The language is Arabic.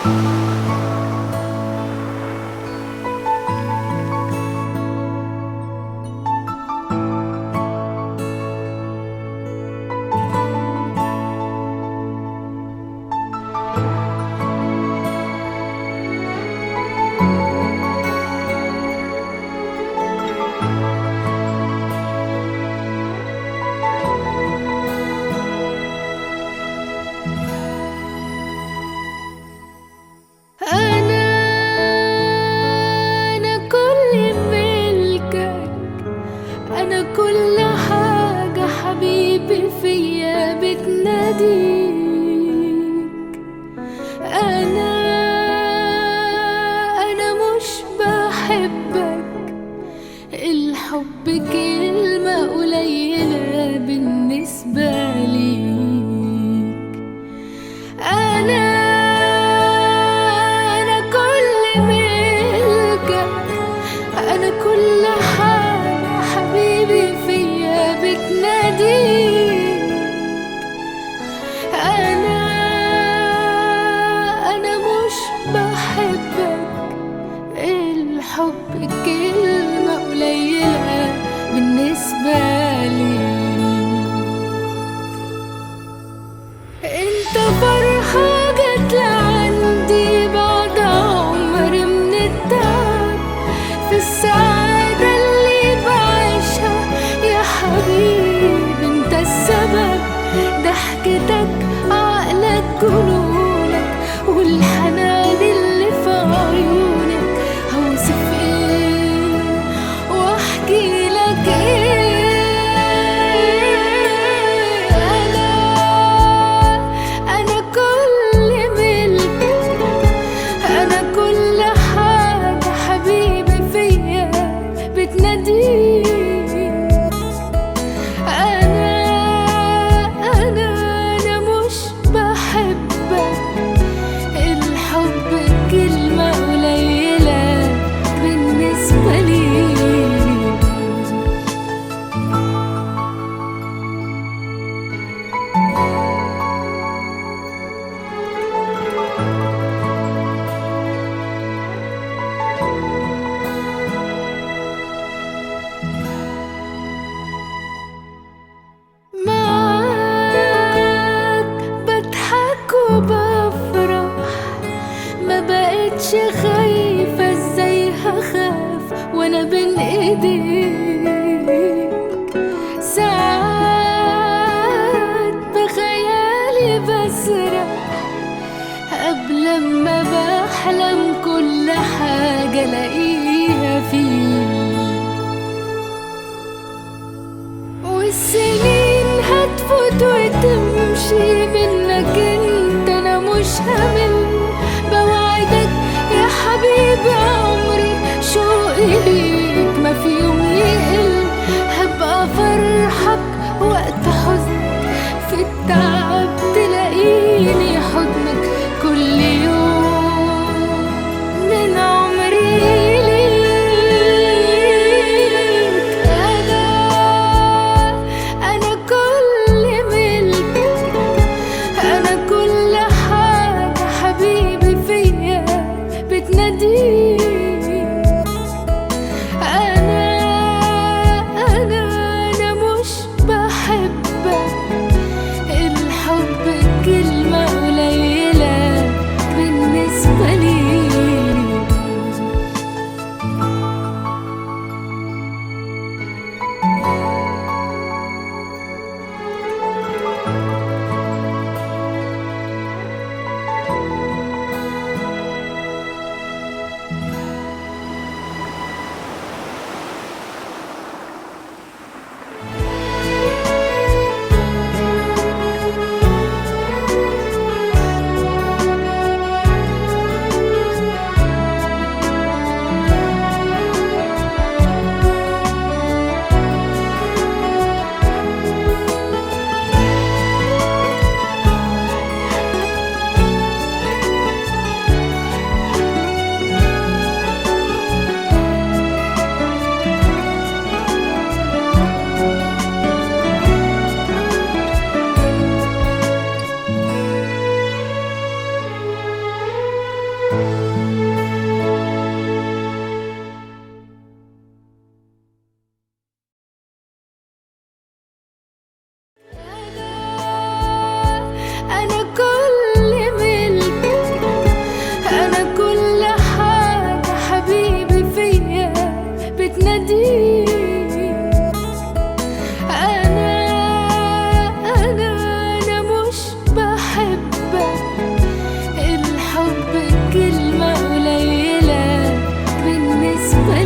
أنا كل ملكك، أنا كل حاجة حبيبي فيا بتناديك. أنا مش بحبك، الحب كلمة قليلة بالنسبة ليك. أنا كل ملكك، أنا كل حاجة حبيبي فيا بتناديك. أنا مش بحبك، الحب كلمة قليلة بالنسبة لي. انت فرحة جت لعندي بعد عمر من التعب، في السعادة اللي بعيشها يا حبيبي انت السبب. ضحكتك عقلك جنونك والحنان اللي في عيونك، هوصف ايه واحكي لك ايه. أنا كل ملكك، أنا كل حاجة حبيبي فيا بتناديك. أنا مش بحبك، الحب كلمة قليلة بالنسبة لي. معاك بضحك وبفرح، ما بقتش خايفة، ازاي هخاف وانا بين ايديك. ساعات بخيالي بسرح قبل ما بحلم، كل حاجة الاقيها فيك. والسنين هتفوت وتمشي منك انت، انا مش همل. بوعدك يا حبيبي عمري شوقي ليك ما في يوم يقل. هبقى فرحك وقت حزن، في التعب تلاقيني حضنك كل يوم من عمري ليك. أنا كل ملكك، أنا كل حاجة بالنسبة